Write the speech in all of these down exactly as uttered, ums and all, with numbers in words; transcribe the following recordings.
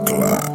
clock.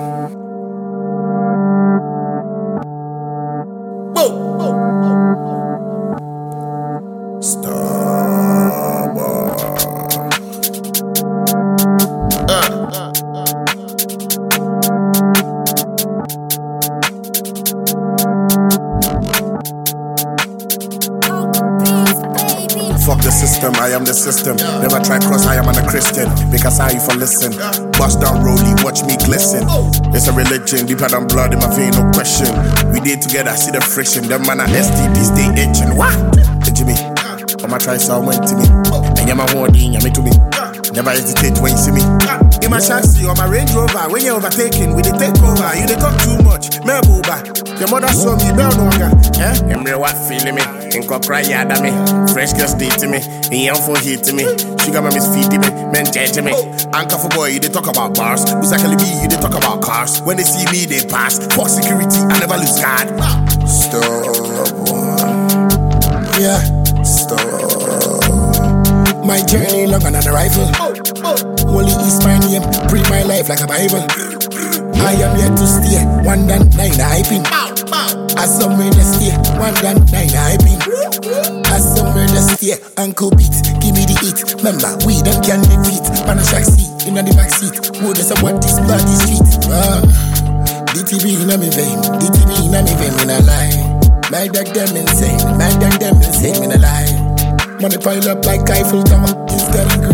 Fuck the system, I am the system. Never try cross, I am an a Christian. Because I for listen. Bust down rolly, watch me glisten. It's a religion, deeper than blood in my vein, no question. We did together, see the friction. Them man are S T Ds, they itching. What? Hey Jimmy, I'ma try someone to me. And you're my hoarding, you're me to me. Never hesitate when you see me. In my chassis or my Range Rover, when you're overtaking, we they take over. You they talk too much, me boba. Your mother saw me, bell no longer. Eh? Emre what feeling me? Inko cry yada me. Fresh girls dating me. In young for hitting me. Sugar mummies feeding me. Men judging me. Anchor for boy, you they talk about bars. Uzakali B, you they talk about cars. When they see me, they pass. For security, I never lose guard. Stop. Yeah, stop. My journey longer than a rifle. Holy is my name, pray my life like a Bible. I am here to stay, one and nine hyping. As somewhere to stay, one and nine hyping. As somewhere to stay, Uncle Beat, give me the heat. Remember, we don't can defeat. Man a shack seat, in the back seat. Who does about this bloody street? Uh, D T B in my vein, D T B in my vein, in a lie. My dog them insane, my dog them insane, in a lie. Money pile up like Eiffel Tower, it's getting crazy.